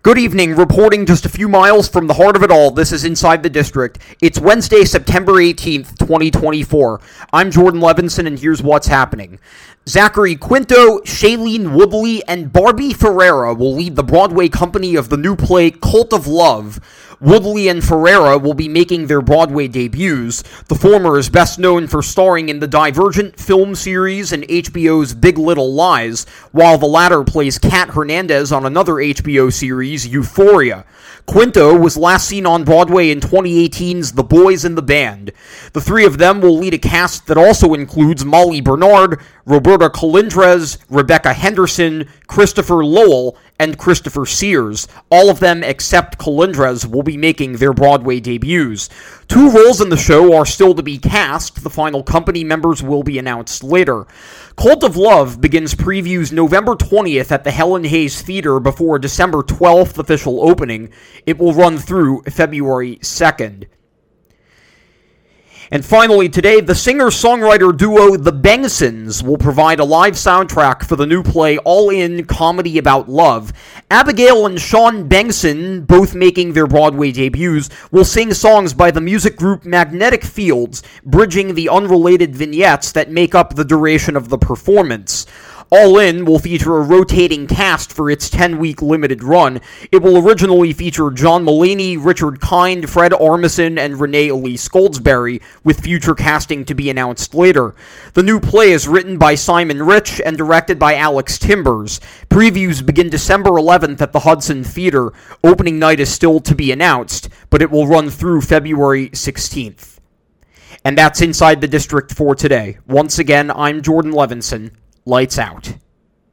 Good evening, reporting just a few miles from the heart of it all, this is Inside the District. It's Wednesday, September 18th, 2024. I'm Jordan Levinson, and here's what's happening. Zachary Quinto, Shailene Woodley, and Barbie Ferreira will lead the Broadway company of the new play Cult of Love. Woodley and Ferreira will be making their Broadway debuts. The former is best known for starring in the Divergent film series and HBO's Big Little Lies, while the latter plays Kat Hernandez on another HBO series, Euphoria. Quinto was last seen on Broadway in 2018's The Boys in the Band. The three of them will lead a cast that also includes Molly Bernard, Roberta Colindrez, Rebecca Henderson, Christopher Lowell, and Christopher Sears. All of them except Colindrez will be making their Broadway debuts. Two roles in the show are still to be cast. The final company members will be announced later. Cult of Love begins previews November 20th at the Helen Hayes Theater before a December 12th official opening. It will run through February 2nd. And finally, today, the singer-songwriter duo The Bengsons will provide a live soundtrack for the new play All In Comedy About Love. Abigail and Sean Bengson, both making their Broadway debuts, will sing songs by the music group Magnetic Fields, bridging the unrelated vignettes that make up the duration of the performance. All In will feature a rotating cast for its 10-week limited run. It will originally feature John Mulaney, Richard Kind, Fred Armisen, and Renee Elise Goldsberry, with future casting to be announced later. The new play is written by Simon Rich and directed by Alex Timbers. Previews begin December 11th at the Hudson Theater. Opening night is still to be announced, but it will run through February 16th. And that's Inside the District for today. Once again, I'm Jordan Levinson. Lights out.